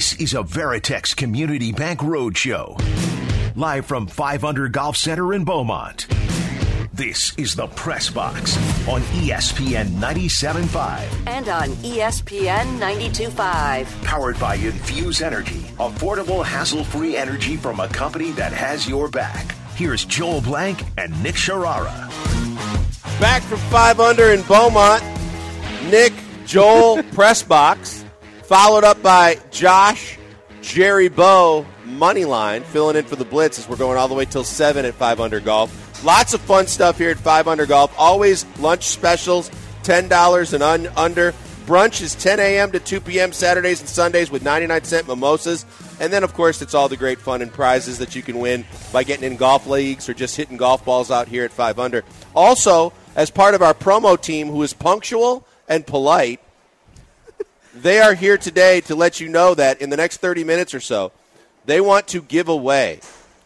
This is a Veritex Community Bank Roadshow. Live from 5 Under Golf Center in Beaumont. This is the Press Box on ESPN 97.5. And on ESPN 92.5. Powered by Infuse Energy. Affordable, hassle-free energy from a company that has your back. Here's Joel Blank and Nick Sharara. Back from 5 Under in Beaumont. Nick, Joel, Press Box. Followed up by Josh, Jerry Bow, Moneyline, filling in for the Blitz as we're going all the way till 7 at 5 Under Golf. Lots of fun stuff here at 5 Under Golf. Always lunch specials, $10 and under. Brunch is 10 a.m. to 2 p.m. Saturdays and Sundays with 99-cent mimosas. And then, of course, it's all the great fun and prizes that you can win by getting in golf leagues or just hitting golf balls out here at 5 Under. Also, as part of our promo team who is punctual and polite, they are here today to let you know that in the next 30 minutes or so, they want to give away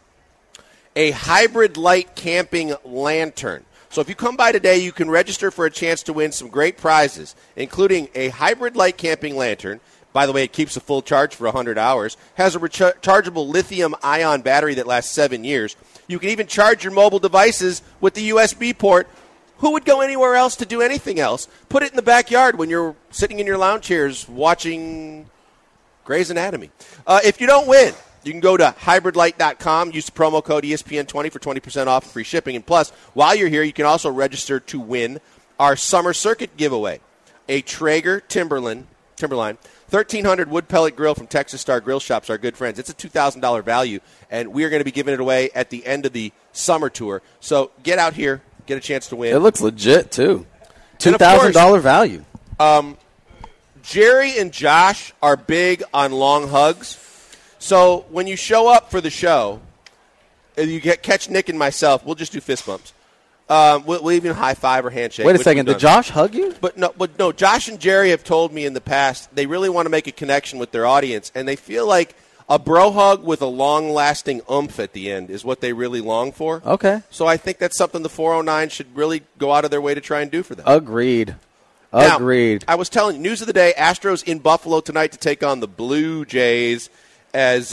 a hybrid light camping lantern. So if you come by today, you can register for a chance to win some great prizes, including a hybrid light camping lantern. By the way, it keeps a full charge for 100 hours, has a rechargeable lithium-ion battery that lasts 7 years. You can even charge your mobile devices with the USB port. Who would go anywhere else to do anything else? Put it in the backyard when you're sitting in your lounge chairs watching Grey's Anatomy. If you don't win, you can go to hybridlight.com, use the promo code ESPN20 for 20% off and free shipping. And plus, while you're here, you can also register to win our Summer Circuit giveaway. A Traeger Timberline 1,300 wood pellet grill from Texas Star Grill Shops, our good friends. It's a $2,000 value, and we are going to be giving it away at the end of the summer tour. So get out here, get a chance to win. It looks legit, too. $2,000 value. Jerry and Josh are big on long hugs. So when you show up for the show, you catch Nick and myself, we'll just do fist bumps. We'll even high five or handshake. Wait a second, did Josh hug you? But no, Josh and Jerry have told me in the past they really want to make a connection with their audience, and they feel like a bro hug with a long-lasting oomph at the end is what they really long for. Okay. So I think that's something the 409 should really go out of their way to try and do for them. Agreed. Now, I was telling you, news of the day, Astros in Buffalo tonight to take on the Blue Jays as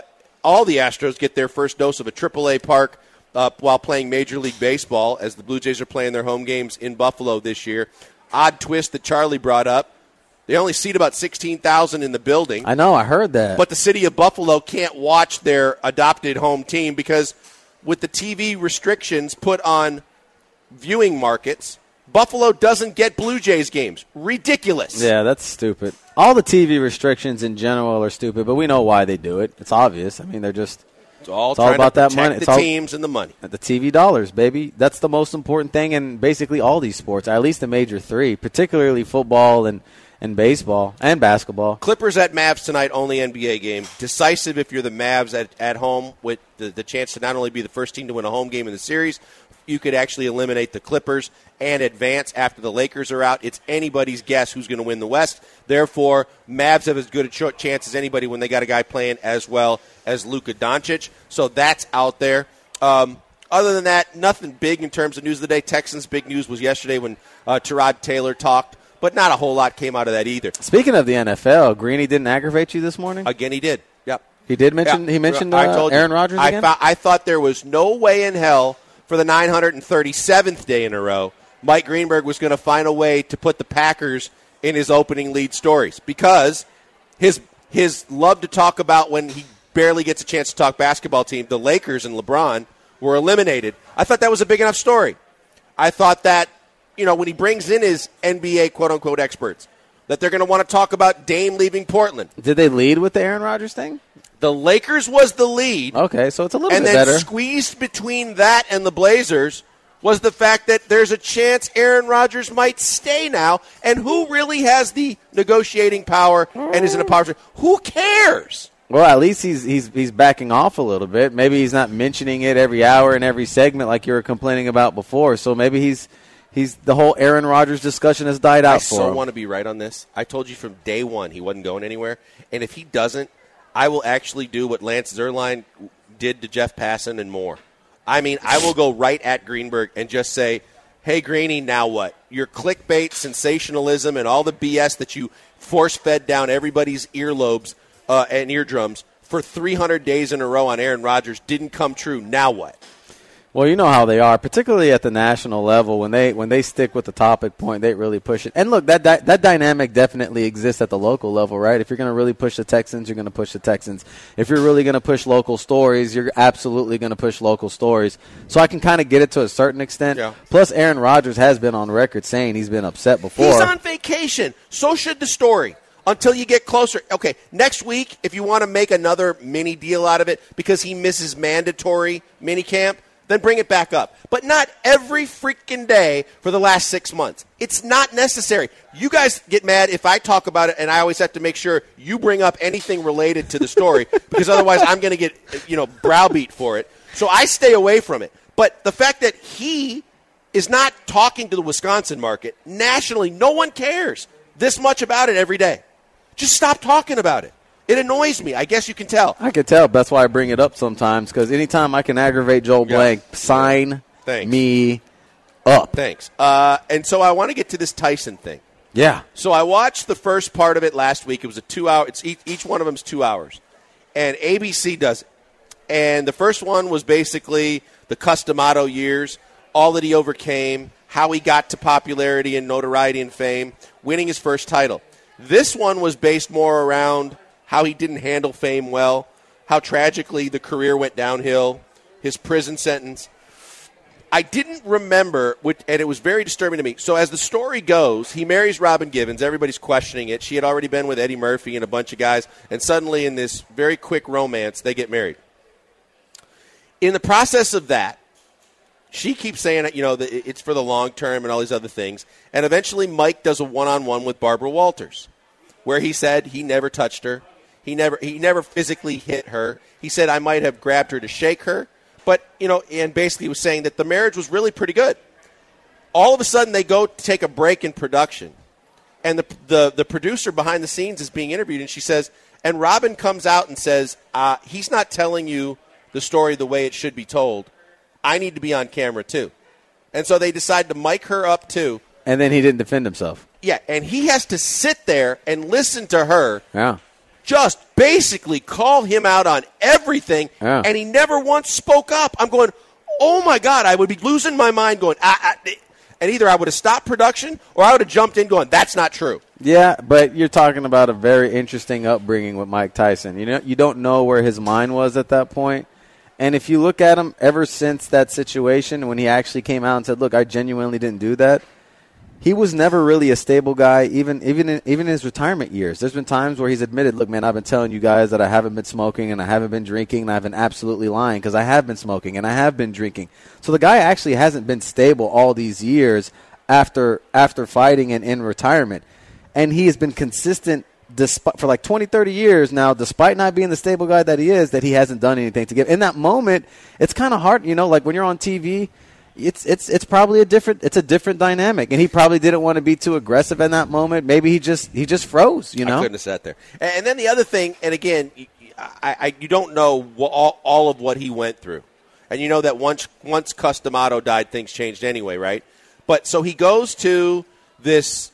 all the Astros get their first dose of a AAA park while playing Major League Baseball, as the Blue Jays are playing their home games in Buffalo this year. Odd twist that Charlie brought up. They only seat about 16,000 in the building. I know, I heard that. But the city of Buffalo can't watch their adopted home team because with the TV restrictions put on viewing markets, Buffalo doesn't get Blue Jays games. Ridiculous. Yeah, that's stupid. All the TV restrictions in general are stupid, but we know why they do it. It's obvious. I mean, they're just... It's all about that money. It's the teams and the money. The TV dollars, baby. That's the most important thing in basically all these sports, at least the major three, particularly football and baseball and basketball. Clippers at Mavs tonight, only NBA game. Decisive if you're the Mavs at home with the chance to not only be the first team to win a home game in the series, you could actually eliminate the Clippers and advance after the Lakers are out. It's anybody's guess who's going to win the West. Therefore, Mavs have as good a chance as anybody when they got a guy playing as well as Luka Doncic. So that's out there. Other than that, nothing big in terms of news of the day. Texans' big news was yesterday when Tyrod Taylor talked, but not a whole lot came out of that either. Speaking of the NFL, Greeny didn't aggravate you this morning? Again, he did. Yep. He did mention. Yeah. He mentioned Aaron Rodgers again? I thought there was no way in hell for the 937th day in a row Mike Greenberg was going to find a way to put the Packers in his opening lead stories because his love to talk about when he barely gets a chance to talk basketball team, the Lakers and LeBron were eliminated. I thought that was a big enough story. I thought that, when he brings in his NBA quote-unquote experts, that they're going to want to talk about Dame leaving Portland. Did they lead with the Aaron Rodgers thing? The Lakers was the lead. Okay, so it's a little bit better. And then squeezed between that and the Blazers was the fact that there's a chance Aaron Rodgers might stay now. And who really has the negotiating power and is in a power? Who cares? Well, at least he's backing off a little bit. Maybe he's not mentioning it every hour in every segment like you were complaining about before. So maybe he's the whole Aaron Rodgers discussion has died out for him. I so want to be right on this. I told you from day one he wasn't going anywhere. And if he doesn't, I will actually do what Lance Zierlein did to Jeff Passan and more. I mean, I will go right at Greenberg and just say, hey, Greeny, now what? Your clickbait, sensationalism, and all the BS that you force-fed down everybody's earlobes and eardrums for 300 days in a row on Aaron Rodgers didn't come true. Now what? Well, you know how they are, particularly at the national level. When they stick with the topic point, they really push it. And look, that dynamic definitely exists at the local level, right? If you're going to really push the Texans, you're going to push the Texans. If you're really going to push local stories, you're absolutely going to push local stories. So I can kind of get it to a certain extent. Yeah. Plus, Aaron Rodgers has been on record saying he's been upset before. He's on vacation. So should the story. Until you get closer. Okay, next week, if you want to make another mini deal out of it because he misses mandatory mini camp, then bring it back up. But not every freaking day for the last 6 months. It's not necessary. You guys get mad if I talk about it, and I always have to make sure you bring up anything related to the story because otherwise I'm going to get browbeat for it. So I stay away from it. But the fact that he is not talking to the Wisconsin market, nationally, no one cares this much about it every day. Just stop talking about it. It annoys me. I guess you can tell. I can tell. That's why I bring it up sometimes, because anytime I can aggravate Joel Blank, sign me up. Thanks. And so I want to get to this Tyson thing. Yeah. So I watched the first part of it last week. It was a 2 hour. It's each one of them is 2 hours. And ABC does it. And the first one was basically the Customato years, all that he overcame, how he got to popularity and notoriety and fame, winning his first title. This one was based more around how he didn't handle fame well, how tragically the career went downhill, his prison sentence. I didn't remember, and it was very disturbing to me. So as the story goes, he marries Robin Givens. Everybody's questioning it. She had already been with Eddie Murphy and a bunch of guys, and suddenly in this very quick romance, they get married. In the process of that, she keeps saying that it's for the long term and all these other things. And eventually Mike does a one-on-one with Barbara Walters where he said he never touched her. He never physically hit her. He said I might have grabbed her to shake her. But, and basically was saying that the marriage was really pretty good. All of a sudden they go to take a break in production. And the producer behind the scenes is being interviewed. And she says, and Robin comes out and says, he's not telling you the story the way it should be told. I need to be on camera, too. And so they decide to mic her up, too. And then he didn't defend himself. Yeah, and he has to sit there and listen to her just basically call him out on everything, and he never once spoke up. I'm going, oh, my God, I would be losing my mind going, and either I would have stopped production or I would have jumped in going, that's not true. Yeah, but you're talking about a very interesting upbringing with Mike Tyson. You don't know where his mind was at that point. And if you look at him ever since that situation when he actually came out and said, look, I genuinely didn't do that, he was never really a stable guy, even in his retirement years. There's been times where he's admitted, look, man, I've been telling you guys that I haven't been smoking and I haven't been drinking and I've been absolutely lying because I have been smoking and I have been drinking. So the guy actually hasn't been stable all these years after fighting and in retirement. And he has been consistent for like 20, 30 years now, despite not being the stable guy that he is, that he hasn't done anything to give. In that moment, it's kind of hard, like when you're on TV, it's probably a different dynamic, and he probably didn't want to be too aggressive in that moment. Maybe he just froze, I couldn't have sat there. And then the other thing, and again, you don't know all of what he went through, and you know that once Customato died, things changed anyway, right? But so he goes to this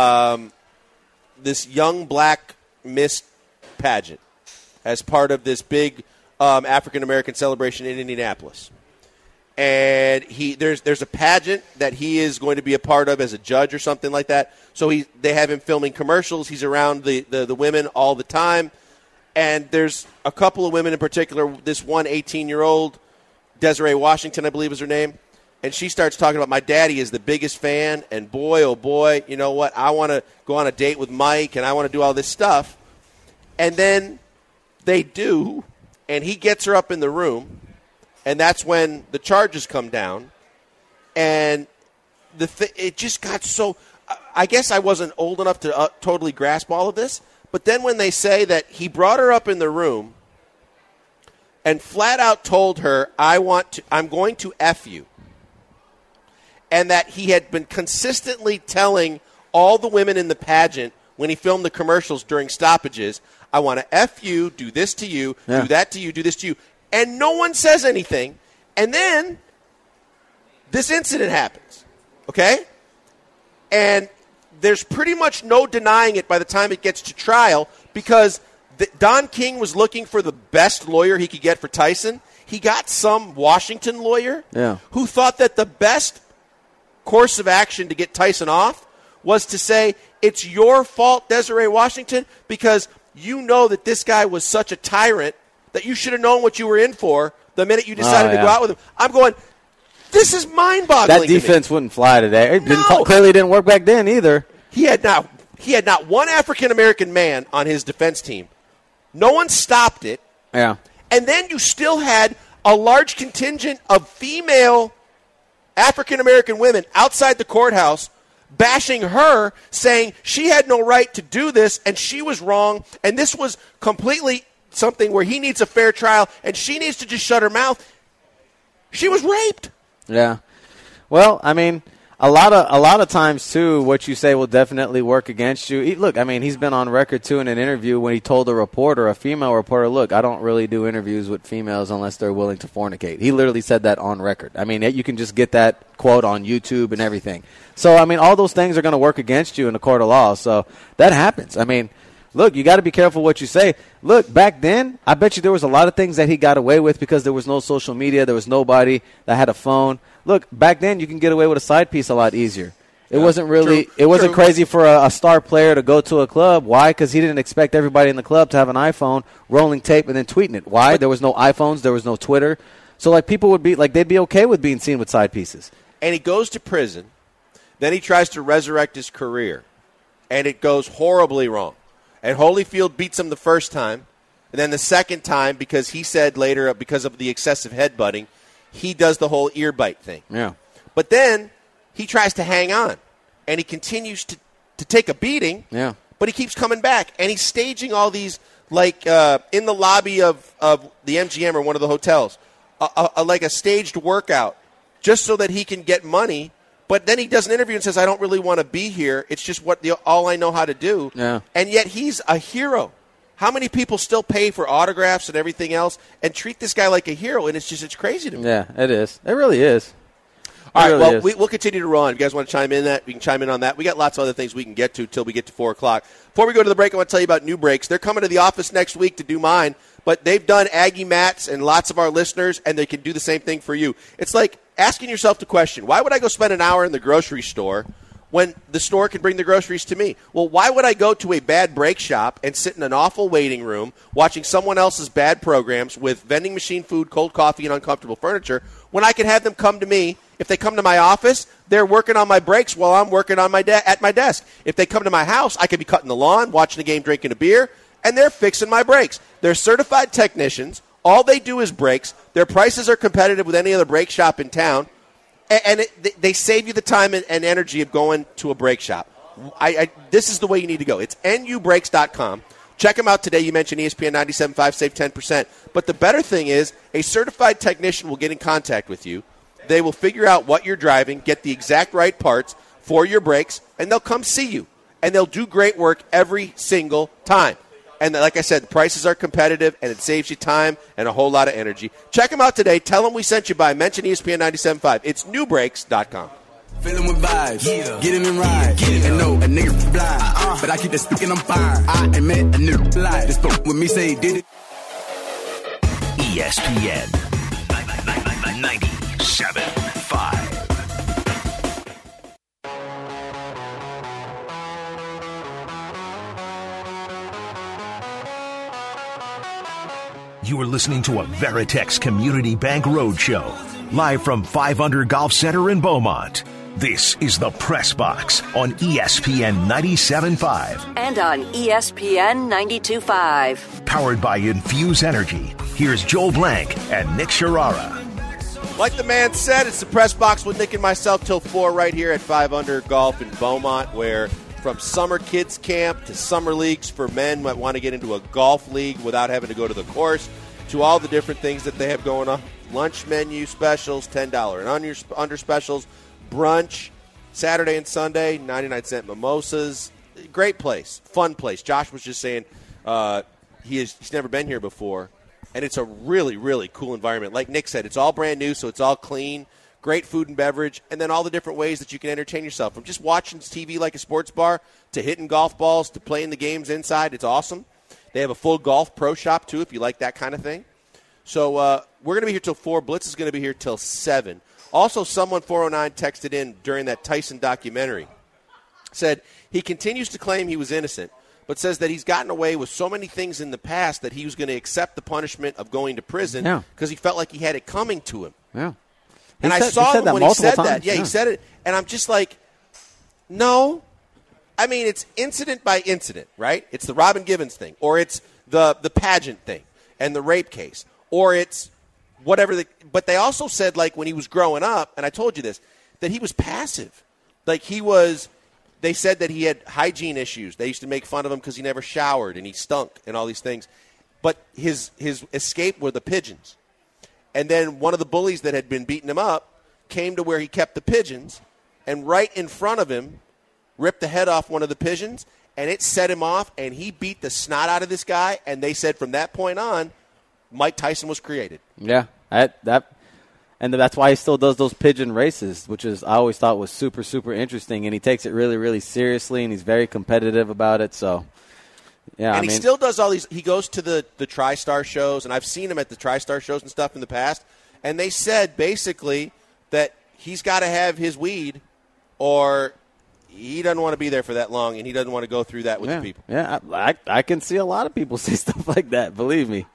young black Miss pageant as part of this big African American celebration in Indianapolis. And there's a pageant that he is going to be a part of as a judge or something like that. So they have him filming commercials. He's around the women all the time. And there's a couple of women in particular, this one 18-year-old, Desiree Washington, I believe is her name. And she starts talking about my daddy is the biggest fan. And boy, oh boy, you know what? I want to go on a date with Mike and I want to do all this stuff. And then they do. And he gets her up in the room. And that's when the charges come down, and it just got so. I guess I wasn't old enough to totally grasp all of this, but then when they say that he brought her up in the room and flat out told her, I'm going to F you, and that he had been consistently telling all the women in the pageant when he filmed the commercials during stoppages, I want to F you, do this to you, do that to you, do this to you. And no one says anything. And then this incident happens, okay? And there's pretty much no denying it by the time it gets to trial because Don King was looking for the best lawyer he could get for Tyson. He got some Washington lawyer who thought that the best course of action to get Tyson off was to say, it's your fault, Desiree Washington, because you know that this guy was such a tyrant that you should have known what you were in for the minute you decided to go out with him. I'm going, this is mind-boggling. That defense wouldn't fly today. It clearly didn't work back then either. He had not one African-American man on his defense team. No one stopped it. Yeah. And then you still had a large contingent of female African-American women outside the courthouse bashing her, saying she had no right to do this and she was wrong and this was completely something where he needs a fair trial and she needs to just shut her mouth. She was raped. Yeah. Well, I mean, a lot of times, too, what you say will definitely work against you. Look, I mean, he's been on record, too, in an interview when he told a female reporter, look, I don't really do interviews with females unless they're willing to fornicate. He literally said that on record. I mean, you can just get that quote on YouTube and everything. So, I mean, all those things are going to work against you in the court of law. So that happens. I mean, look, you got to be careful what you say. Look, back then, I bet you there was a lot of things that he got away with because there was no social media. There was nobody that had a phone. Look, back then you can get away with a side piece a lot easier. It wasn't really – it wasn't crazy for a star player to go to a club. Why? Because he didn't expect everybody in the club to have an iPhone, rolling tape, and then tweeting it. Why? There was no iPhones. There was no Twitter. So, like, people would be – like, they'd be okay with being seen with side pieces. And he goes to prison. Then he tries to resurrect his career. And it goes horribly wrong. And Holyfield beats him the first time. And then the second time, because he said later, because of the excessive headbutting, he does the whole ear bite thing. Yeah. But then he tries to hang on. And he continues to take a beating. Yeah. But he keeps coming back. And he's staging all these, like, in the lobby of the MGM or one of the hotels, like a staged workout, just so that he can get money. But then he does an interview and says, I don't really want to be here. It's just all I know how to do. Yeah. And yet he's a hero. How many people still pay for autographs and everything else and treat this guy like a hero? And it's crazy to me. Yeah, it is. It really is. All right, well, we'll continue to roll on. If you guys want to chime in we can chime in on that. We got lots of other things we can get to till we get to 4 o'clock. Before we go to the break, I want to tell you about New Breaks. They're coming to the office next week to do mine, but they've done Aggie mats and lots of our listeners, and they can do the same thing for you. It's like asking yourself the question, why would I go spend an hour in the grocery store when the store can bring the groceries to me? Well, why would I go to a bad break shop and sit in an awful waiting room watching someone else's bad programs with vending machine food, cold coffee, and uncomfortable furniture when I can have them come to me? If they come to my office, they're working on my breaks while I'm working on at my desk. If they come to my house, I could be cutting the lawn, watching a game, drinking a beer, and they're fixing my breaks. They're certified technicians. All they do is breaks. Their prices are competitive with any other brake shop in town. And they save you the time and energy of going to a brake shop. This is the way you need to go. It's nubrakes.com. Check them out today. You mentioned ESPN 97.5, save 10%. But the better thing is a certified technician will get in contact with you. They will figure out what you're driving, get the exact right parts for your brakes, and they'll come see you. And they'll do great work every single time. And like I said, the prices are competitive, and it saves you time and a whole lot of energy. Check them out today. Tell them we sent you by. Mention ESPN 97.5. It's newbrakes.com. Feeling with vibes, get in and ride, and know a nigga blind, but I keep the stick and I'm fire. I admit a nigga blind. Just spoke with me, say he did it. ESPN 97.5. You are listening to a Veritex Community Bank Roadshow, live from 500 Golf Center in Beaumont. This is the Press Box on ESPN 97.5. And on ESPN 92.5. Powered by Infuse Energy. Here's Joel Blank and Nick Sharara. Like the man said, it's the Press Box with Nick and myself till 4 right here at 500 Golf in Beaumont, where from summer kids camp to summer leagues for men might want to get into a golf league without having to go to the course, to all the different things that they have going on. Lunch menu specials, $10 and under specials, brunch, Saturday and Sunday, 99-cent mimosas. Great place, fun place. Josh was just saying he's never been here before, and it's a really, really cool environment. Like Nick said, it's all brand new, so it's all clean. Great food and beverage, and then all the different ways that you can entertain yourself. From just watching TV like a sports bar to hitting golf balls to playing the games inside. It's awesome. They have a full golf pro shop, too, if you like that kind of thing. So we're going to be here till 4. Blitz is going to be here till 7. Also, someone 409 texted in during that Tyson documentary. Said he continues to claim he was innocent, but says that he's gotten away with so many things in the past that he was going to accept the punishment of going to prison because he felt like he had it coming to him. Yeah. And I saw him when he said that. Yeah, he said it. And I'm just like, no. I mean, it's incident by incident, right? It's the Robin Givens thing, or it's the pageant thing and the rape case, or it's whatever. But they also said, like, when he was growing up, and I told you this, that he was passive. Like, they said that he had hygiene issues. They used to make fun of him because he never showered and he stunk and all these things. But his escape were the pigeons. And then one of the bullies that had been beating him up came to where he kept the pigeons, and right in front of him ripped the head off one of the pigeons, and it set him off, and he beat the snot out of this guy. And they said from that point on, Mike Tyson was created. Yeah, and that's why he still does those pigeon races, which is I always thought was super, super interesting. And he takes it really, really seriously, and he's very competitive about it. So, yeah, and he still does all these. He goes to the TriStar shows, and I've seen him at the TriStar shows and stuff in the past. And they said basically that he's got to have his weed, or he doesn't want to be there for that long, and he doesn't want to go through that with the people. Yeah, I can see a lot of people say stuff like that. Believe me.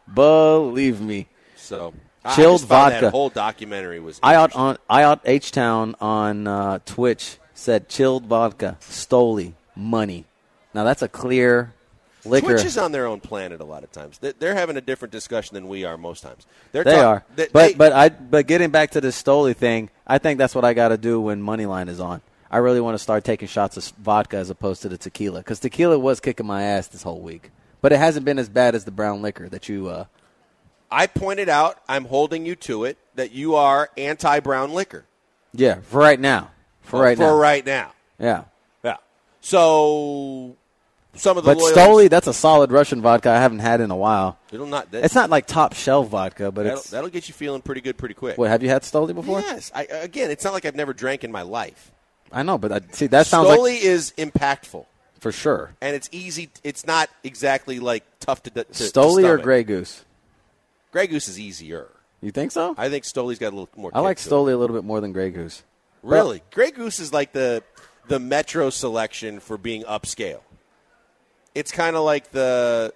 So. Chilled vodka. That whole documentary was. IOT H-Town on Twitch said chilled vodka, Stoli, money. Now that's a clear liquor. Twitch is on their own planet a lot of times. They're having a different discussion than we are most times. They are. But getting back to the Stoli thing, I think that's what I got to do when Moneyline is on. I really want to start taking shots of vodka as opposed to the tequila, because tequila was kicking my ass this whole week. But it hasn't been as bad as the brown liquor that you. I pointed out, I'm holding you to it, that you are anti-brown liquor. Yeah, for right now. For right now. Yeah. Yeah. So some of the But Stoli, that's a solid Russian vodka I haven't had in a while. It's not like top shelf vodka, but that'll get you feeling pretty good pretty quick. What, have you had Stoli before? Yes. Again, it's not like I've never drank in my life. I know, but see, that sounds like Stoli is impactful. For sure. And it's easy. It's not exactly like tough to Stoli or Grey Goose? Grey Goose is easier. You think so? I think Stoli's got a little more. I like Stoli a little bit more than Grey Goose. Really? Grey Goose is like the Metro selection for being upscale. It's kind of like the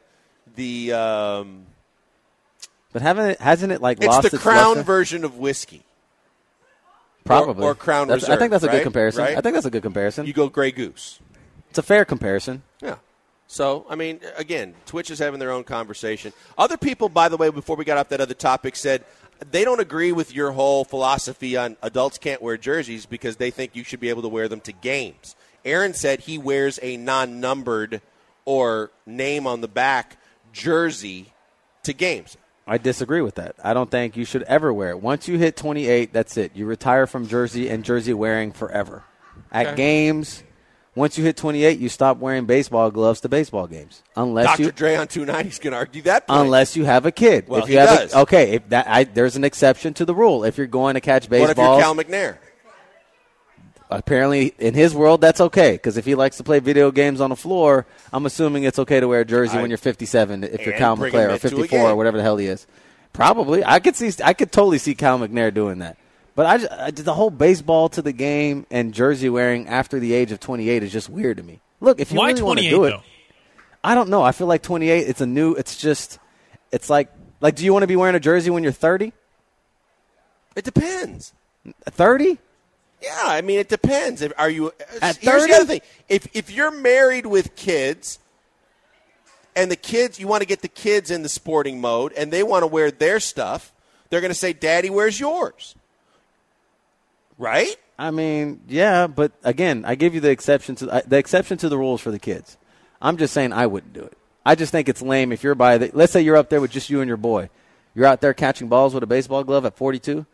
But hasn't it like lost its Crown luster? version of whiskey. Probably. Or Crown Reserve. I think that's a right? good comparison. Right? I think that's a good comparison. You go Grey Goose. It's a fair comparison. Yeah. So, I mean, again, Twitch is having their own conversation. Other people, by the way, before we got off that other topic, said they don't agree with your whole philosophy on adults can't wear jerseys because they think you should be able to wear them to games. Aaron said he wears a non-numbered or name on the back jersey to games. I disagree with that. I don't think you should ever wear it. Once you hit 28, that's it. You retire from jersey and jersey wearing forever. At games, once you hit 28, you stop wearing baseball gloves to baseball games. Unless Dr. Dre on 290's going to argue that point. Unless you have a kid. Well, if you he does. There's an exception to the rule. If you're going to catch baseball. What if you're Cal McNair? Apparently, in his world, that's okay. Because if he likes to play video games on the floor, I'm assuming it's okay to wear a jersey when you're 57. If you're Cal McNair or 54 or whatever the hell he is, probably I could totally see Cal McNair doing that. But the whole baseball to the game and jersey wearing after the age of 28 is just weird to me. Look, if you really want to do it, though? I don't know. I feel like 28. It's like do you want to be wearing a jersey when you're 30? It depends. 30? Yeah, I mean, it depends. Are you at 30? Here's the other thing. If you're married with kids, and the kids, you want to get the kids in the sporting mode, and they want to wear their stuff, they're going to say, "Daddy, where's yours?" Right? I mean, yeah, but again, I give you the exception to the rules for the kids. I'm just saying I wouldn't do it. I just think it's lame if you're let's say you're up there with just you and your boy. You're out there catching balls with a baseball glove at 42?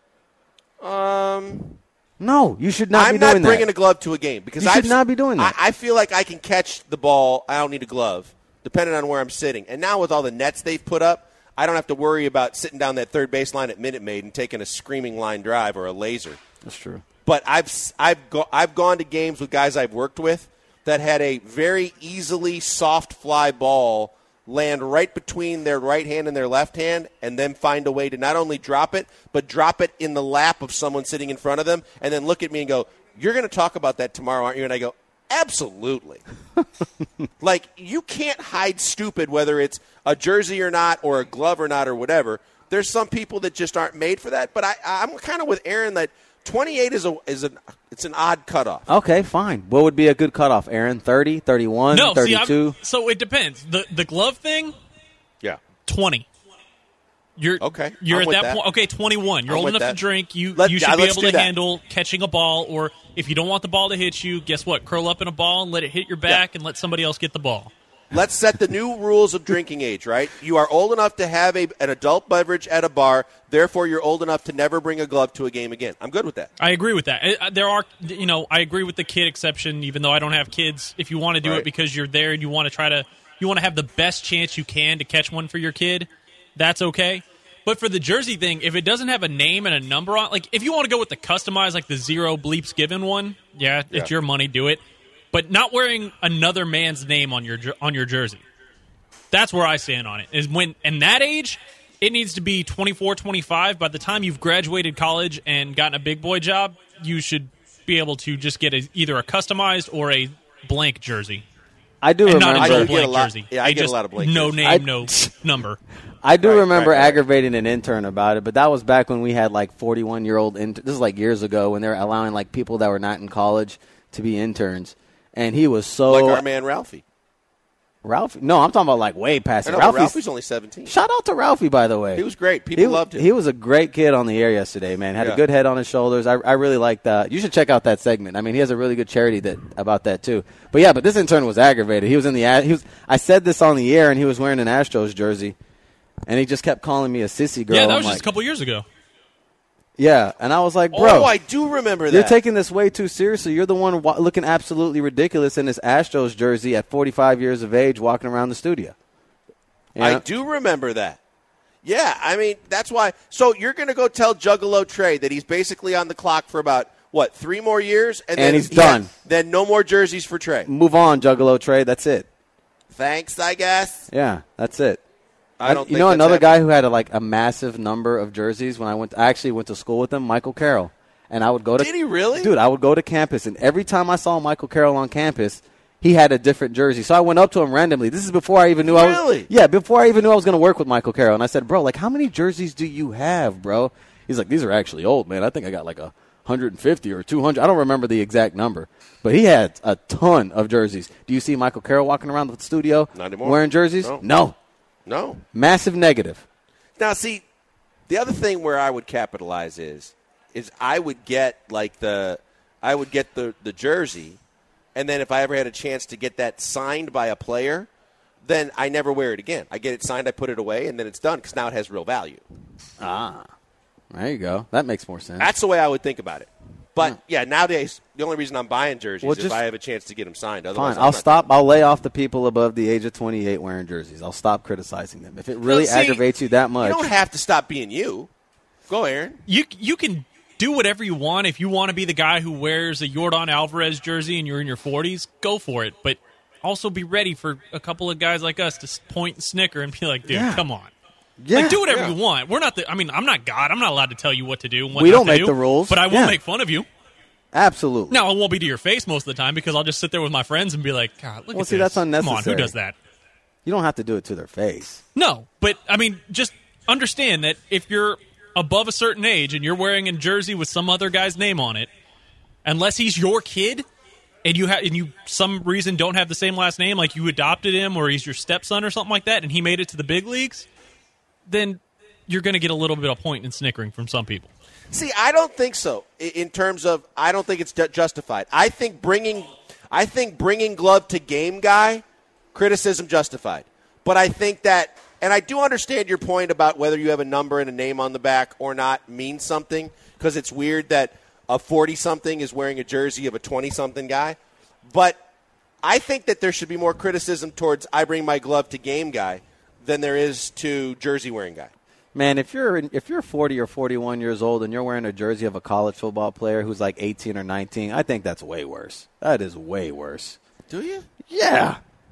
No, you should not be doing that. I'm not bringing a glove to a game because you should not be doing that. I feel like I can catch the ball. I don't need a glove, depending on where I'm sitting. And now with all the nets they've put up, I don't have to worry about sitting down that third base line at Minute Maid and taking a screaming line drive or a laser. That's true. But I've gone to games with guys I've worked with that had a very easily soft fly ball land right between their right hand and their left hand, and then find a way to not only drop it, but drop it in the lap of someone sitting in front of them, and then look at me and go, "You're going to talk about that tomorrow, aren't you?" And I go, "Absolutely." Like, you can't hide stupid, whether it's a jersey or not, or a glove or not, or whatever. There's some people that just aren't made for that, but I'm kind of with Aaron that 28 it's an odd cutoff. Okay, fine. What would be a good cutoff, Aaron? 30, 31, 32? So it depends. The glove thing, Yeah. 20. You're Okay. You're I'm at with that point. Okay, 21. You're I'm old with enough that. to drink. You should Let's be able do to that. handle catching a ball, or if you don't want the ball to hit you, guess what? Curl up in a ball and let it hit your back and let somebody else get the ball. Let's set the new rules of drinking age, right? You are old enough to have an adult beverage at a bar. Therefore, you're old enough to never bring a glove to a game again. I'm good with that. I agree with that. I agree with the kid exception, even though I don't have kids. If you want to do Right. it because you're there and you want to have the best chance you can to catch one for your kid, that's okay. But for the jersey thing, if it doesn't have a name and a number on, like if you want to go with the customized, like the zero bleeps given one, it's your money, do it. But not wearing another man's name on your jersey. That's where I stand on it. Is when in that age, it needs to be 24, 25. By the time you've graduated college and gotten a big boy job, you should be able to just get either a customized or a blank jersey. I do And remember. not I a do blank get a lot- jersey. yeah, I get a Just lot of blank no jerseys. name, no number. I do remember right. aggravating an intern about it, but that was back when we had like 41-year-old this is like years ago when they were allowing like people that were not in college to be interns, and he was so Like our man Ralphie. Ralphie. No, I'm talking about like way past I it. know, but Ralphie's only 17. Shout out to Ralphie, by the way. He was great. People loved him. He was a great kid on the air yesterday, man. Had Yeah. a good head on his shoulders. I really liked that. You should check out that segment. I mean, he has a really good charity about that too. But this intern was aggravated. He was in the I said this on the air, and he was wearing an Astros jersey, and he just kept calling me a sissy girl. Yeah, that I'm was just like, a couple years ago. yeah, and I was like, bro, Oh, I do remember that. you're taking this way too seriously. You're the one looking absolutely ridiculous in this Astros jersey at 45 years of age walking around the studio. You know? I do remember that. Yeah, I mean, that's why. So you're going to go tell Juggalo Trey that he's basically on the clock for about, 3 more years? And then he's done. Then no more jerseys for Trey. Move on, Juggalo Trey. That's it. Thanks, I guess. Yeah, that's it. I don't think know that's another guy happening. who had a massive number of jerseys when I actually went to school with him, Michael Carroll. And I would go to Did he really? Dude, I would go to campus, and every time I saw Michael Carroll on campus, he had a different jersey. So I went up to him randomly. This is before I even knew before I even knew I was going to work with Michael Carroll. And I said, "Bro, like how many jerseys do you have, bro?" He's like, "These are actually old, man. I think I got like 150 or 200. I don't remember the exact number." But he had a ton of jerseys. Do you see Michael Carroll walking around the studio Not anymore. wearing jerseys? No. No. Massive negative. Now, see, the other thing where I would capitalize is I would get the jersey, and then if I ever had a chance to get that signed by a player, then I never wear it again. I get it signed, I put it away, and then it's done because now it has real value. There you go. That makes more sense. That's the way I would think about it. But, yeah, nowadays, the only reason I'm buying jerseys is if just- I have a chance to get them signed. Otherwise, Fine. I'm I'll not stop. I'll lay off the people above the age of 28 wearing jerseys. I'll stop criticizing them. If it really No, see, aggravates you that much. You don't have to stop being you. Go, Aaron. You can do whatever you want. If you want to be the guy who wears a Yordan Alvarez jersey and you're in your 40s, go for it. But also be ready for a couple of guys like us to point and snicker and be like, dude, Yeah. come on. Yeah. Like, do whatever you want. We're not I'm not God. I'm not allowed to tell you what to do and what We not don't to make do, the rules. But I will Yeah. make fun of you. Absolutely. Now, it won't be to your face most of the time because I'll just sit there with my friends and be like, God, look Well, at see, this. that's unnecessary. Come on, who does that? You don't have to do it to their face. No, but, just understand that if you're above a certain age and you're wearing a jersey with some other guy's name on it, unless he's your kid and you some reason don't have the same last name, like you adopted him or he's your stepson or something like that, and he made it to the big leagues, then you're going to get a little bit of point and snickering from some people. See, I don't think so. In terms of, I don't think it's justified. I think bringing glove to game guy, criticism justified. But I think that, and I do understand your point about whether you have a number and a name on the back or not means something, because it's weird that a 40-something is wearing a jersey of a 20-something guy. But I think that there should be more criticism towards I bring my glove to game guy than there is to jersey wearing guy. Man, if you're 40 or 41 years old and you're wearing a jersey of a college football player who's like 18 or 19, I think that's way worse. That is way worse. Do you? Yeah.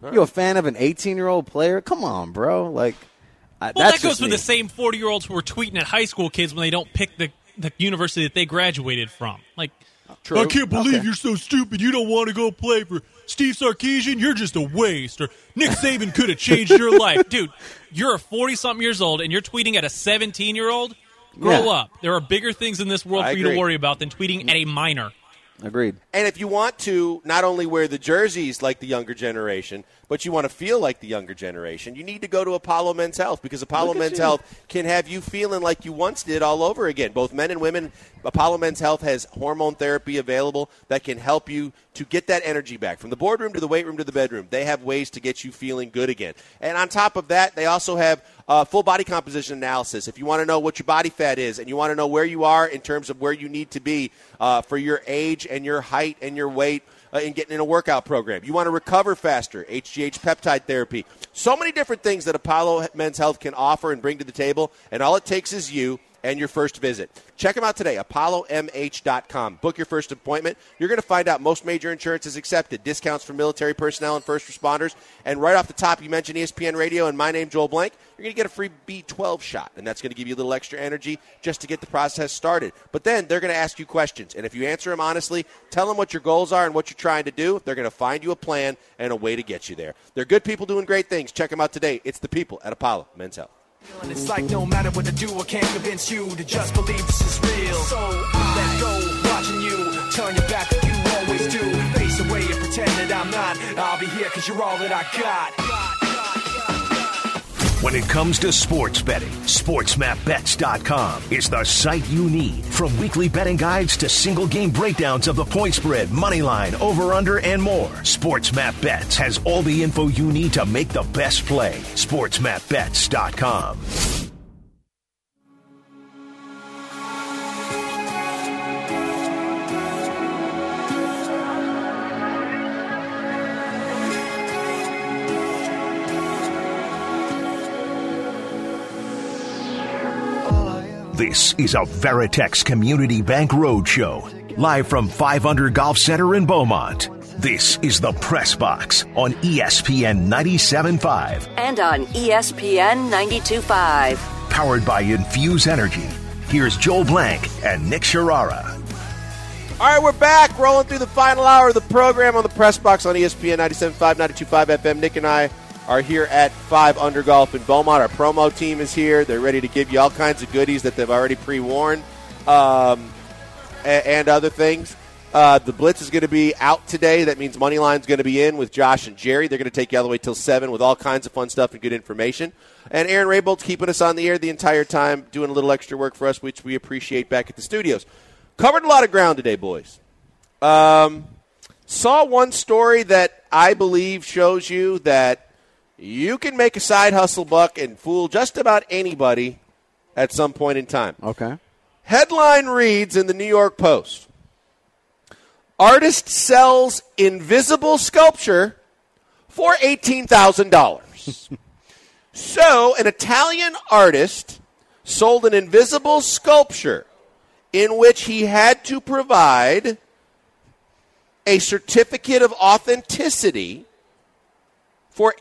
You a fan of an 18-year-old player? Come on, bro. Like, well, that's that goes for me. the same 40-year-olds who are tweeting at high school kids when they don't pick the university that they graduated from. Like, True. I can't believe you're so stupid. You don't want to go play for Steve Sarkisian. You're just a waste. Or Nick Saban could have changed your life. Dude, you're 40-something years old, and you're tweeting at a 17-year-old? Grow up. There are bigger things in this world for you to worry about than tweeting at a minor. Agreed. And if you want to not only wear the jerseys like the younger generation, but you want to feel like the younger generation, you need to go to Apollo Men's Health, because Apollo Men's Health can have you feeling like you once did all over again. Both men and women, Apollo Men's Health has hormone therapy available that can help you to get that energy back. From the boardroom to the weight room to the bedroom, they have ways to get you feeling good again. And on top of that, they also have full body composition analysis. If you want to know what your body fat is and you want to know where you are in terms of where you need to be for your age and your height and your weight in getting in a workout program. You want to recover faster, HGH peptide therapy. So many different things that Apollo Men's Health can offer and bring to the table, and all it takes is you and your first visit. Check them out today, ApolloMH.com. Book your first appointment. You're going to find out most major insurance is accepted, discounts for military personnel and first responders, and right off the top, you mentioned ESPN Radio and my name, Joel Blank. You're going to get a free B12 shot, and that's going to give you a little extra energy just to get the process started. But then they're going to ask you questions, and if you answer them honestly, tell them what your goals are and what you're trying to do, they're going to find you a plan and a way to get you there. They're good people doing great things. Check them out today. It's the people at Apollo Men's Health. It's like no matter what I do, I can't convince you to just believe this is real. So let go, watching you, turn your back like you always do. Face away and pretend that I'm not. I'll be here because you're all that I got. When it comes to sports betting, SportsMapBets.com is the site you need. From weekly betting guides to single game breakdowns of the point spread, money line, over-under, and more, SportsMapBets has all the info you need to make the best play. SportsMapBets.com. This is a Veritex Community Bank Roadshow, live from 5 Under Golf Center in Beaumont. This is the Press Box on ESPN 97.5. And on ESPN 92.5. Powered by Infuse Energy. Here's Joel Blank and Nick Sharara. All right, we're back, rolling through the final hour of the program on the Press Box on ESPN 97.5, 92.5 FM. Nick and I are here at 5 Under Golf in Beaumont. Our promo team is here. They're ready to give you all kinds of goodies that they've already pre-warned and other things. The Blitz is going to be out today. That means Moneyline's going to be in with Josh and Jerry. They're going to take you all the way till 7 with all kinds of fun stuff and good information. And Aaron Raybold's keeping us on the air the entire time, doing a little extra work for us, which we appreciate back at the studios. Covered a lot of ground today, boys. Saw one story that I believe shows you that you can make a side hustle buck and fool just about anybody at some point in time. Okay. Headline reads in the New York Post, artist sells invisible sculpture for $18,000. So an Italian artist sold an invisible sculpture in which he had to provide a certificate of authenticity for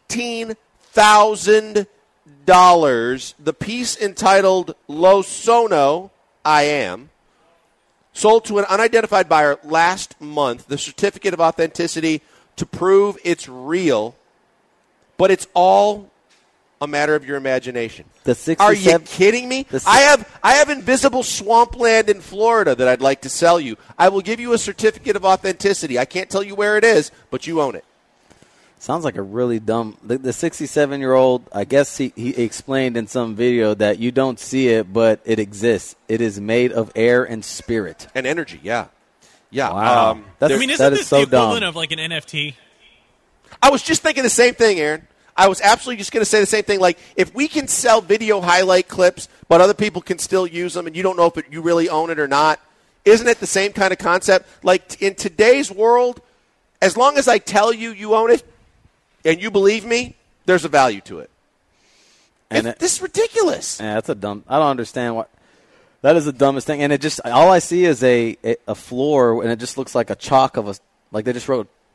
$18,000. The piece entitled Lo Sono, I Am, sold to an unidentified buyer last month. The certificate of authenticity to prove it's real, but it's all a matter of your imagination. Are you kidding me? I have invisible swampland in Florida that I'd like to sell you. I will give you a certificate of authenticity. I can't tell you where it is, but you own it. Sounds like a really dumb. The 67-year-old, I guess he explained in some video that you don't see it, but it exists. It is made of air and spirit. And energy, yeah. Wow. Isn't this so the equivalent dumb. of like an NFT? I was just thinking the same thing, Aaron. I was absolutely just going to say the same thing. Like, if we can sell video highlight clips, but other people can still use them, and you don't know if you really own it or not, isn't it the same kind of concept? Like, in today's world, as long as I tell you you own it, and you believe me, there's a value to it. And this is ridiculous. Yeah, that's a dumb. I don't understand what. That is the dumbest thing. And it just all I see is a floor, and it just looks like a chalk of a. Like they just wrote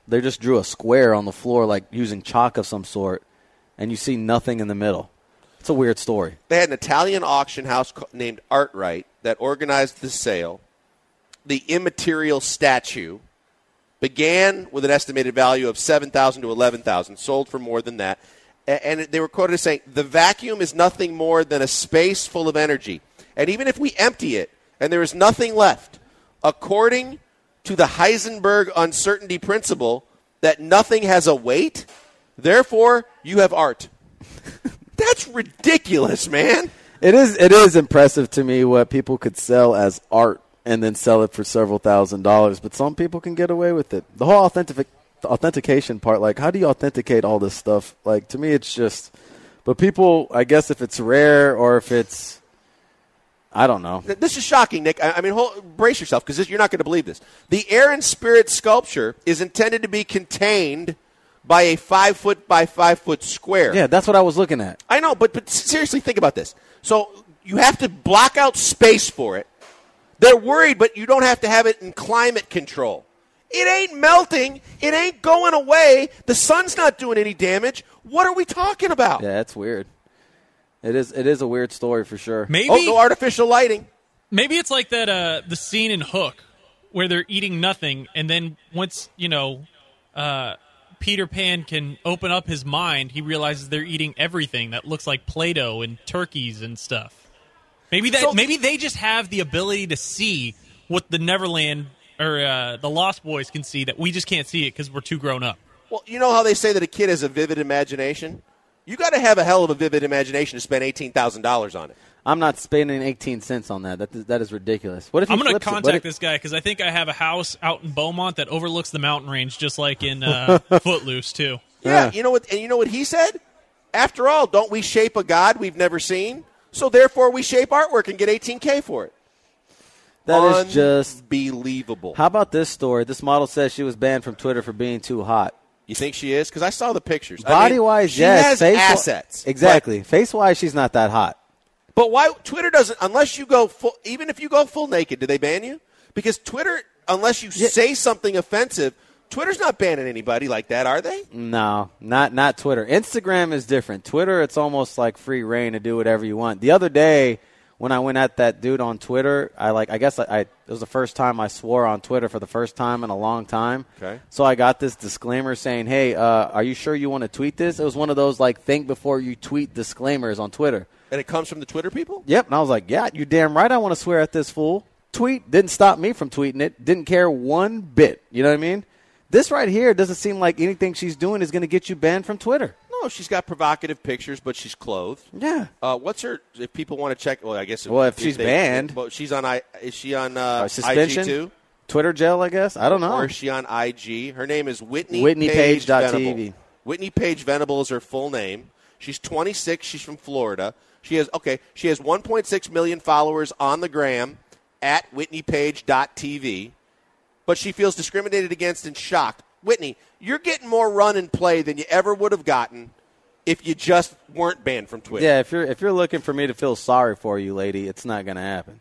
They just drew a square on the floor, like using chalk of some sort, and you see nothing in the middle. It's a weird story. They had an Italian auction house named Artright that organized the sale. The immaterial statue began with an estimated value of $7,000 to $11,000, sold for more than that. And they were quoted as saying, the vacuum is nothing more than a space full of energy. And even if we empty it and there is nothing left, according to the Heisenberg uncertainty principle, that nothing has a weight, therefore you have art. That's ridiculous, man. It is impressive to me what people could sell as art and then sell it for several $1,000s, but some people can get away with it. The whole authentication part, like, how do you authenticate all this stuff? Like, to me, it's just, but people, I guess if it's rare or if it's, I don't know. This is shocking, Nick. I mean, brace yourself, because you're not going to believe this. The Air and Spirit sculpture is intended to be contained by a 5-foot by 5-foot square. Yeah, that's what I was looking at. I know, but seriously, think about this. So you have to block out space for it. They're worried, but you don't have to have it in climate control. It ain't melting. It ain't going away. The sun's not doing any damage. What are we talking about? Yeah, that's weird. It is a weird story for sure. Maybe no artificial lighting. Maybe it's like that the scene in Hook where they're eating nothing, and then once Peter Pan can open up his mind, he realizes they're eating everything that looks like Play-Doh and turkeys and stuff. Maybe they just have the ability to see what the Neverland or the Lost Boys can see that we just can't see it because we're too grown up. Well, you know how they say that a kid has a vivid imagination? You got to have a hell of a vivid imagination to spend $18,000 on it. I'm not spending 18 cents on that. That is ridiculous. What if I'm going to contact this guy because I think I have a house out in Beaumont that overlooks the mountain range, just like in Footloose too. Yeah, you know what? And you know what he said? After all, don't we shape a God we've never seen? So therefore, we shape artwork and get $18K for it. That is just believable. How about this story? This model says she was banned from Twitter for being too hot. You think she is? Because I saw the pictures. Body-wise, yes. She has assets. Exactly. Face-wise, she's not that hot. But why Twitter doesn't, unless you go full, even if you go full naked, do they ban you? Because Twitter, unless you say something offensive, Twitter's not banning anybody like that, are they? No, not Twitter. Instagram is different. Twitter, it's almost like free reign to do whatever you want. The other day, when I went at that dude on Twitter, it was the first time I swore on Twitter for the first time in a long time. Okay. So I got this disclaimer saying, hey, are you sure you want to tweet this? It was one of those, like, think before you tweet disclaimers on Twitter. And it comes from the Twitter people? Yep. And I was like, yeah, you're damn right I want to swear at this fool. Tweet. Didn't stop me from tweeting it. Didn't care one bit. You know what I mean? This right here doesn't seem like anything she's doing is going to get you banned from Twitter. No, she's got provocative pictures, but she's clothed. Yeah. What's her? If people want to check, well, I guess. Well, if she's banned, but she's on. Is she on suspension? IG too? Twitter jail, I guess. I don't know. Or is she on IG? Her name is Whitney Page.tv. Whitney Page Venable is her full name. She's 26. She's from Florida. She has 1.6 million followers on the gram at WhitneyPage.tv. But she feels discriminated against and shocked. Whitney, you're getting more run and play than you ever would have gotten if you just weren't banned from Twitter. Yeah, if you're looking for me to feel sorry for you, lady, it's not going to happen.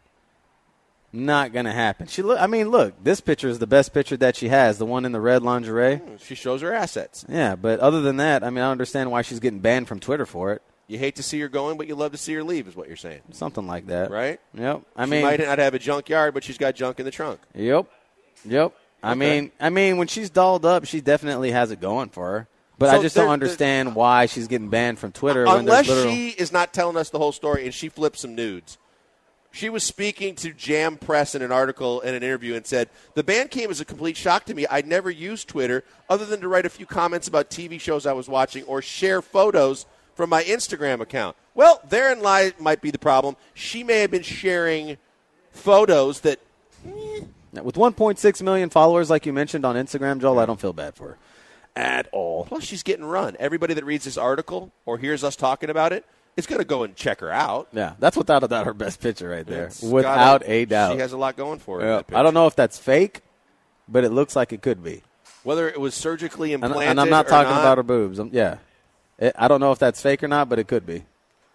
Not going to happen. Look, this picture is the best picture that she has, the one in the red lingerie. She shows her assets. Yeah, but other than that, I don't understand why she's getting banned from Twitter for it. You hate to see her going, but you love to see her leave is what you're saying. Something like that. Right? Yep. She might not have a junkyard, but she's got junk in the trunk. Yep. Okay. I mean, when she's dolled up, she definitely has it going for her. But I just don't understand why she's getting banned from Twitter. Unless she is not telling us the whole story and she flipped some nudes. She was speaking to Jam Press in an article and an interview and said, the ban came as a complete shock to me. I'd never used Twitter other than to write a few comments about TV shows I was watching or share photos from my Instagram account. Well, therein might be the problem. She may have been sharing photos that... With 1.6 million followers, like you mentioned on Instagram, Joel, I don't feel bad for her at all. Plus, she's getting run. Everybody that reads this article or hears us talking about it is going to go and check her out. Yeah, that's without a doubt her best picture right there. Without a doubt. She has a lot going for her. Yep. I don't know if that's fake, but it looks like it could be. Whether it was surgically implanted and I'm not talking about her boobs. I don't know if that's fake or not, but it could be.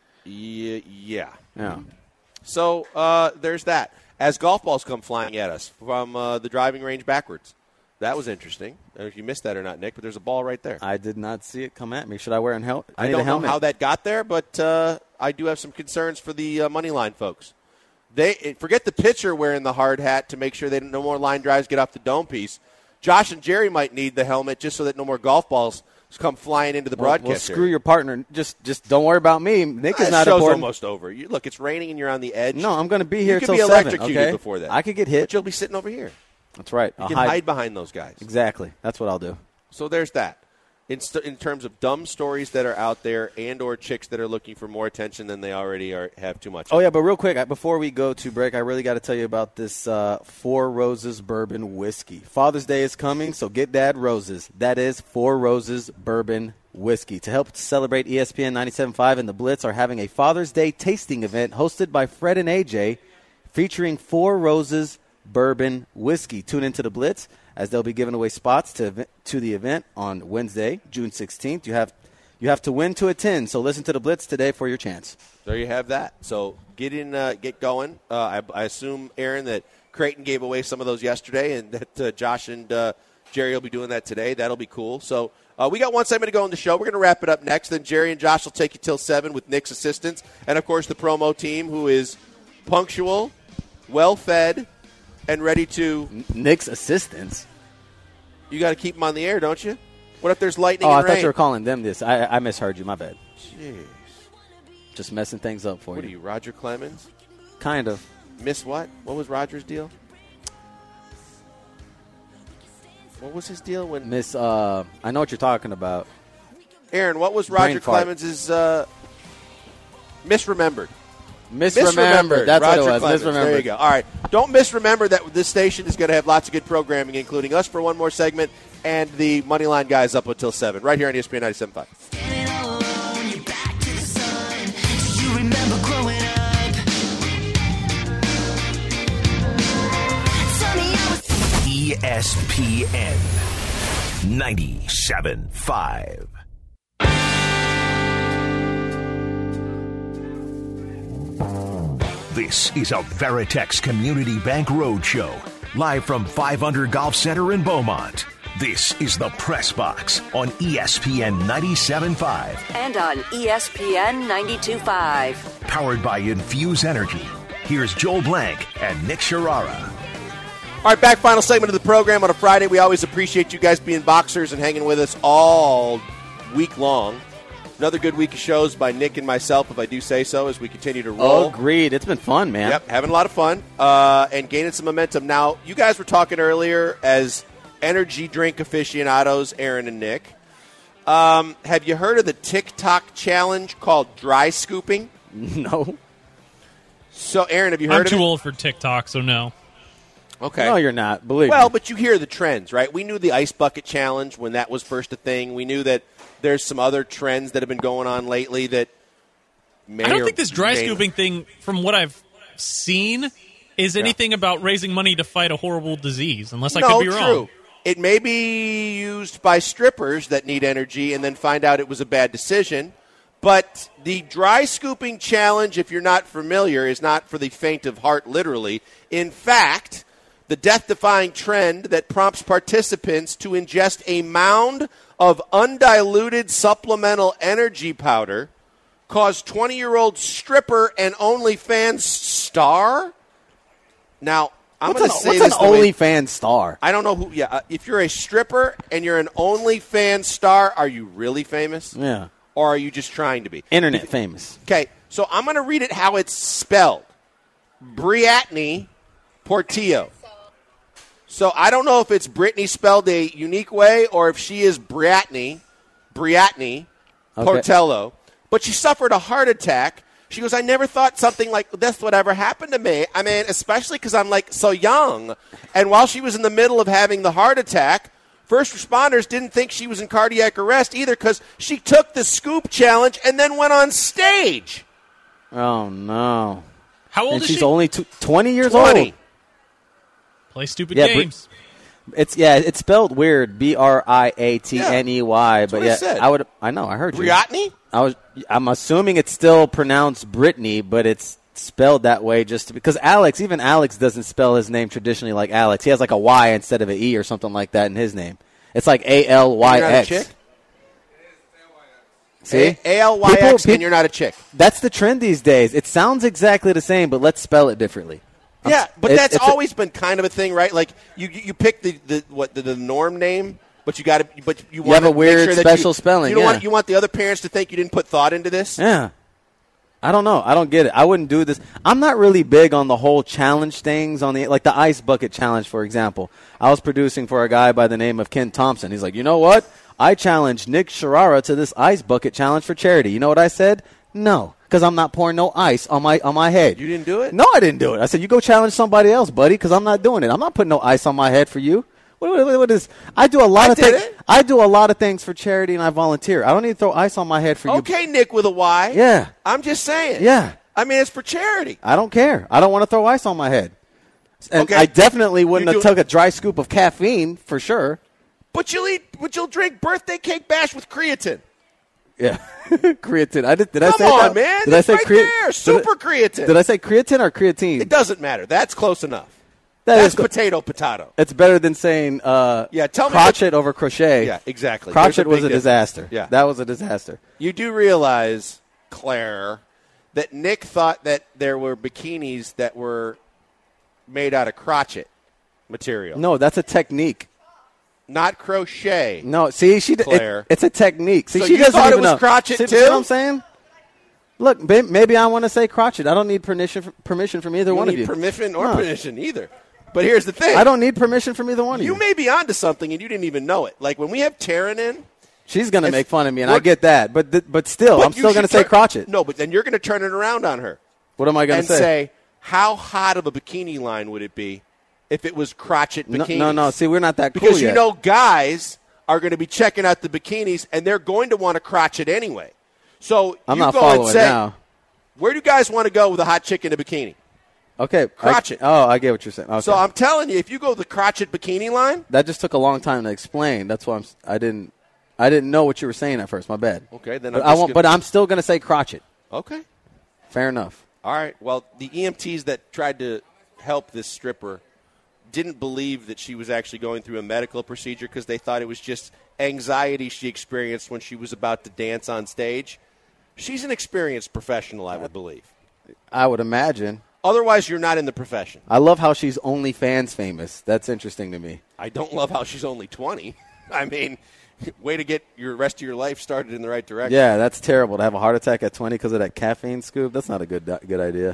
Yeah. Yeah. So there's that. As golf balls come flying at us from the driving range backwards. That was interesting. I don't know if you missed that or not, Nick, but there's a ball right there. I did not see it come at me. Should I wear a helmet? I don't know how that got there, but I do have some concerns for the money line folks. Forget the pitcher wearing the hard hat to make sure that no more line drives get off the dome piece. Josh and Jerry might need the helmet just so that no more golf balls come flying into the broadcast. Well, screw your partner. Just don't worry about me. Nick is not show's important. Almost over. Look, it's raining and you're on the edge. No, I'm going to be here till 7. You could be electrocuted okay? before that. I could get hit. But you'll be sitting over here. That's right. You can hide behind those guys. Exactly. That's what I'll do. So there's that. In terms of dumb stories that are out there and or chicks that are looking for more attention than they already have too much. Oh, yeah, but real quick, before we go to break, I really got to tell you about this Four Roses Bourbon Whiskey. Father's Day is coming, so get Dad roses. That is Four Roses Bourbon Whiskey. To help celebrate ESPN 97.5 and the Blitz are having a Father's Day tasting event hosted by Fred and AJ featuring Four Roses Bourbon Whiskey. Tune into the Blitz as they'll be giving away spots to the event on Wednesday, June 16th. You have to win to attend, so listen to the Blitz today for your chance. There you have that. So get going. I assume, Aaron, that Creighton gave away some of those yesterday, and that Josh and Jerry will be doing that today. That'll be cool. So we got one segment to go in the show. We're going to wrap it up next. Then Jerry and Josh will take you till 7 with Nick's assistants, and of course the promo team, who is punctual, well-fed, and ready to... Nick's assistants? You got to keep them on the air, don't you? What if there's lightning and rain? I thought you were calling them this. I misheard you. My bad. Jeez. Just messing things up for you. What are you, Roger Clemens? Kind of. Miss what? What was Roger's deal? What was his deal when... Miss, I know what you're talking about. Aaron, what was Roger Clemens' misremembered? Misremembered. That's Roger what it was. Clemens. Misremembered. There you go. All right. Don't misremember that this station is going to have lots of good programming, including us for one more segment and the Moneyline guys up until 7, right here on ESPN 97.5. ESPN 97.5. This is a Veritex Community Bank Roadshow, live from 5 Under Golf Center in Beaumont. This is the Press Box on ESPN 97.5. And on ESPN 92.5. Powered by Infuse Energy. Here's Joel Blank and Nick Sharara. All right, back final segment of the program on a Friday. We always appreciate you guys being boxers and hanging with us all week long. Another good week of shows by Nick and myself, if I do say so, as we continue to roll. Oh, agreed. It's been fun, man. Yep, having a lot of fun and gaining some momentum. Now, you guys were talking earlier as energy drink aficionados, Aaron and Nick. Have you heard of the TikTok challenge called dry scooping? No. So, Aaron, have you heard of it? I'm too old for TikTok, so no. Okay. No, you're not. Believe me. Well, but you hear the trends, right? We knew the ice bucket challenge when that was first a thing. We knew that there's some other trends that have been going on lately that may I don't think this dry scooping thing, from what I've seen, is anything about raising money to fight a horrible disease, unless I could be wrong. True. It may be used by strippers that need energy and then find out it was a bad decision. But the dry scooping challenge, if you're not familiar, is not for the faint of heart, literally. In fact, the death-defying trend that prompts participants to ingest a mound of undiluted supplemental energy powder caused 20-year-old stripper and OnlyFans star. Now, I'm going to say this. What's an OnlyFans star? I don't know who. Yeah, if you're a stripper and you're an OnlyFans star, are you really famous? Yeah. Or are you just trying to be? Internet famous. Okay, so I'm going to read it how it's spelled. Briatney Portillo. So I don't know if it's Brittany spelled a unique way or if she is Briatney Portillo. But she suffered a heart attack. She goes, I never thought something like this would ever happen to me. I mean, especially because I'm, like, so young. And while she was in the middle of having the heart attack, first responders didn't think she was in cardiac arrest either because she took the scoop challenge and then went on stage. Oh, no. How old and is she's she? only 20 years 20. old. Play stupid games. It's spelled weird, Briatney. But what I said. I know, I heard you. Briatney? I'm assuming it's still pronounced Brittany, but it's spelled that way just because even Alex doesn't spell his name traditionally like Alex. He has like a Y instead of an E or something like that in his name. It's like ALYX. You're not a chick? See? ALYX, and you're not a chick. That's the trend these days. It sounds exactly the same, but let's spell it differently. Yeah, but that's always been kind of a thing, right? Like you pick the norm name, but you have a weird special spelling. You want the other parents to think you didn't put thought into this. Yeah. I don't know. I don't get it. I wouldn't do this. I'm not really big on the whole challenge things like the ice bucket challenge, for example. I was producing for a guy by the name of Ken Thompson. He's like, you know what? I challenged Nick Sharara to this ice bucket challenge for charity. You know what I said? No, because I'm not pouring no ice on my head. You didn't do it? No, I didn't do it. I said, you go challenge somebody else, buddy, because I'm not doing it. I'm not putting no ice on my head for you. What is? I do a lot of things. I do a lot of things for charity, and I volunteer. I don't need to throw ice on my head for you. Okay, Nick with a Y. Yeah. I'm just saying. Yeah. I mean, it's for charity. I don't care. I don't want to throw ice on my head. And okay. I definitely wouldn't have took a dry scoop of caffeine for sure. But you'll drink birthday cake bash with creatine. Yeah, creatine. Did I say Come on, that? man. Did I say there. Super creatine. Did I say creatine or creatine? It doesn't matter. That's close enough. That's potato. It's better than saying tell me crotchet over crochet. Yeah, exactly. Crotchet was a disaster. Yeah. That was a disaster. You do realize, Claire, that Nick thought that there were bikinis that were made out of crotchet material. No, that's a technique. Not crochet. No, see, Claire. It's a technique. See, so she you doesn't thought even it was know. crotchet too? See what I'm saying? Look, maybe I want to say crotchet. I don't need permission from either one of you. You don't need permission or permission either. But here's the thing. I don't need permission from either one of you. You may be onto something and you didn't even know it. Like when we have Taryn in. She's going to make fun of me, and I get that. But still, I'm still going to say crotchet. No, but then you're going to turn it around on her. What am I going to say? And say, how hot of a bikini line would it be if it was crotchet bikinis? No. See, we're not that cool because yet. you know guys are going to be checking out the bikinis, and they're going to want to crotchet anyway. So I'm you not go following and say, now. Where do you guys want to go with a hot chick in a bikini? Okay. Crotchet. I get what you're saying. Okay. So I'm telling you, if you go the crotchet bikini line. That just took a long time to explain. That's why I didn't know what you were saying at first. My bad. Okay, then but I'm still going to say crotchet. Okay. Fair enough. All right. Well, the EMTs that tried to help this stripper didn't believe that she was actually going through a medical procedure because they thought it was just anxiety she experienced when she was about to dance on stage. She's an experienced professional, I would believe. I would imagine. Otherwise, you're not in the profession. I love how she's OnlyFans famous. That's interesting to me. I don't love how she's only 20. I mean, way to get your rest of your life started in the right direction. Yeah, that's terrible to have a heart attack at 20 because of that caffeine scoop. That's not a good idea.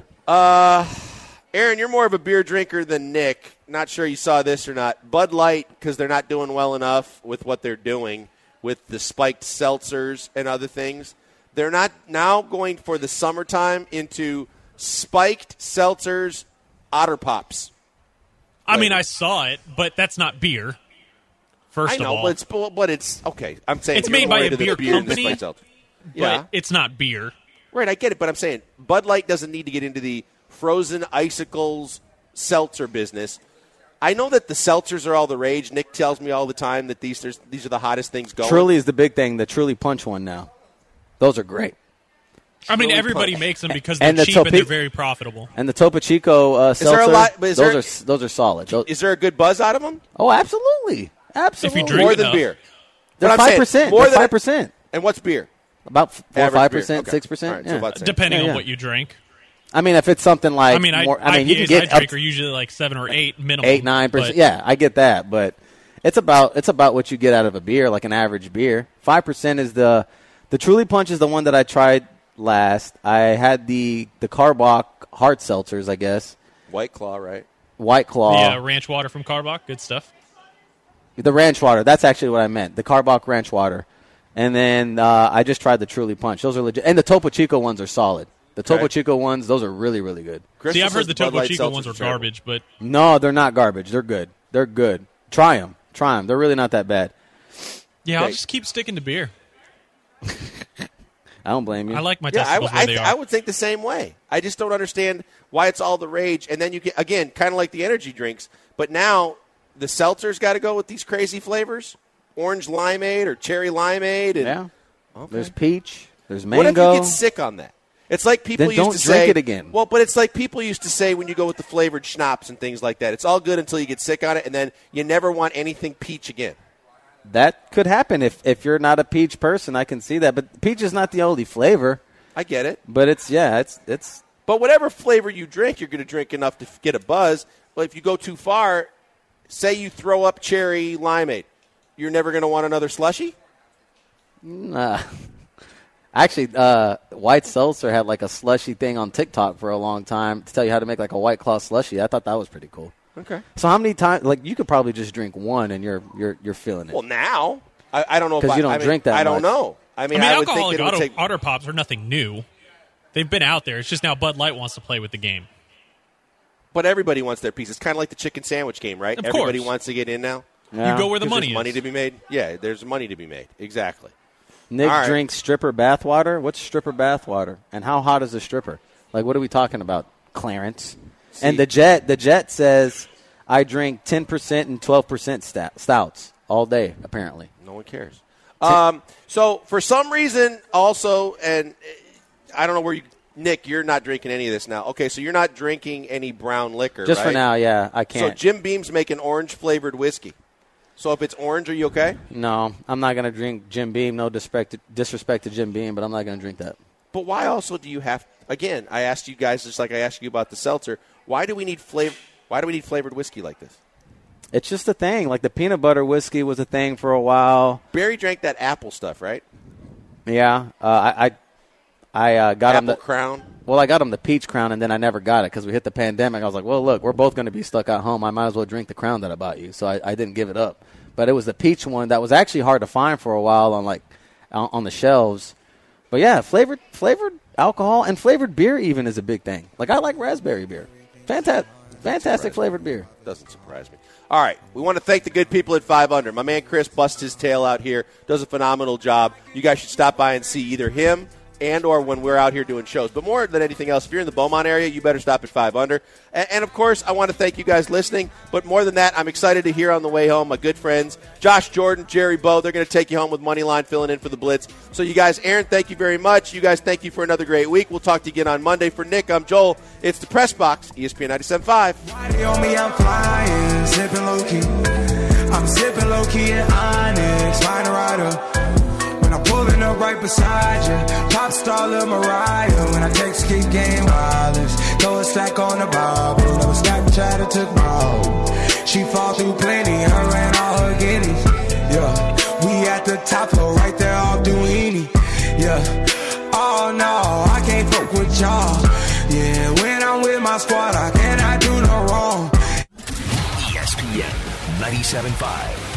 Aaron, you're more of a beer drinker than Nick. Not sure you saw this or not. Bud Light, because they're not doing well enough with what they're doing with the spiked seltzers and other things. They're not now going for the summertime into spiked seltzers, Otter Pops. I mean, I saw it, but that's not beer. First of all, but it's okay. I'm saying it's made by a beer company. Yeah, but it's not beer. Right, I get it, but I'm saying Bud Light doesn't need to get into the frozen icicles seltzer business. I know that the seltzers are all the rage. Nick tells me all the time that these are the hottest things going. Truly is the big thing. The Truly Punch one now. Those are great. I mean, everybody makes them because they're cheap and they're very profitable. And the Topo Chico seltzer, those are solid. Is there a good buzz out of them? Oh, absolutely. Absolutely. If you drink more than beer. They're 5%. More than 5%. And what's beer? About 4 or 5%, 6%. Right, yeah. so depending on what you drink. I mean, if it's something like IPAs you can get I drink are usually like 7 or 8 minimum. 8-9%. Yeah, I get that, but it's about what you get out of a beer, like an average beer. 5% is the Truly Punch is the one that I tried last. I had the Carbach hard seltzers, I guess. White Claw, right? White Claw. Yeah, ranch water from Carbach, good stuff. The ranch water, that's actually what I meant. The Carbach ranch water. And then I just tried the Truly Punch. Those are legit. And the Topo Chico ones are solid. The Topo Chico ones, those are really, really good. Crystal See, I've heard the Bud Topo Light Chico ones are seltzers garbage, but... No, they're not garbage. They're good. They're good. Try them. They're really not that bad. Yeah, I'll just keep sticking to beer. I don't blame you. I like my testicles where they are. I would think the same way. I just don't understand why it's all the rage. And then you get, again, kind of like the energy drinks. But now the seltzers got to go with these crazy flavors. Orange limeade or cherry limeade. And, yeah. Okay. There's peach. There's mango. What if you get sick on that? It's like people Then used don't to drink say it again. Well, but it's like people used to say when you go with the flavored schnapps and things like that. It's all good until you get sick on it, and then you never want anything peach again. That could happen if you're not a peach person. I can see that, but peach is not the only flavor. I get it. But it's. But whatever flavor you drink, you're going to drink enough to get a buzz. But if you go too far, say you throw up cherry limeade, you're never going to want another slushie? Actually, White Seltzer had like a slushy thing on TikTok for a long time to tell you how to make like a White Claw slushy. I thought that was pretty cool. Okay. So how many times? Like you could probably just drink one and you're feeling it. Well, now I don't know because you don't drink that. I don't know. I mean I would think alcoholic Otter Pops are nothing new. They've been out there. It's just now Bud Light wants to play with the game. But everybody wants their piece. It's kind of like the chicken sandwich game, right? Of Everybody course. wants to get in now. Yeah. You go where the money is. There's money to be made. Yeah, there's money to be made. Exactly. Nick All right. drinks stripper bathwater. What's stripper bathwater? And how hot is a stripper? Like, what are we talking about, Clarence? See, and the Jet says, I drink 10% and 12% stouts all day, apparently. no one cares. So for some reason, also, and I don't know where you, Nick, you're not drinking any of this now. Okay, so you're not drinking any brown liquor, Just right? for now, yeah, I So can't. Jim Beam's making orange-flavored whiskey. So if it's orange, are you okay? No, I'm not going to drink Jim Beam. No disrespect to Jim Beam, but I'm not going to drink that. But why also do you have, again, I asked you guys just like I asked you about the seltzer, why do we need flavored whiskey like this? It's just a thing. Like the peanut butter whiskey was a thing for a while. Barry drank that apple stuff, right? Yeah, I got him Apple Crown. Well, I got him the peach crown, and then I never got it because we hit the pandemic. I was like, well, look, we're both going to be stuck at home. I might as well drink the crown that I bought you. So I didn't give it up. But it was the peach one that was actually hard to find for a while on the shelves. But, yeah, flavored alcohol and flavored beer even is a big thing. Like, I like raspberry beer. Fantastic flavored beer. Doesn't surprise me. All right, we want to thank the good people at 5 Under. My man Chris busts his tail out here, does a phenomenal job. You guys should stop by and see either him and or when we're out here doing shows. But more than anything else, if you're in the Beaumont area, you better stop at 5 Under. And of course, I want to thank you guys listening. But more than that, I'm excited to hear on the way home my good friends, Josh Jordan, Jerry Bow. They're going to take you home with Moneyline, filling in for the Blitz. So you guys, Aaron, thank you very much. You guys, thank you for another great week. We'll talk to you again on Monday. For Nick, I'm Joel. It's the Press Box, ESPN 97.5. Money on me, I'm flying, zipping low-key. I'm zipping low-key in Onyx, line rider. When I'm pulling up right beside you, pop star Lil Mariah. When I text, keep game wireless. Throw a stack on the Bible. Never Snapchat or took my hoe. She fall through plenty, her and all her guineas. Yeah, we at the top floor, right there off Duini. Yeah, oh no, I can't fuck with y'all. Yeah, when I'm with my squad, I cannot do no wrong. ESPN 97.5.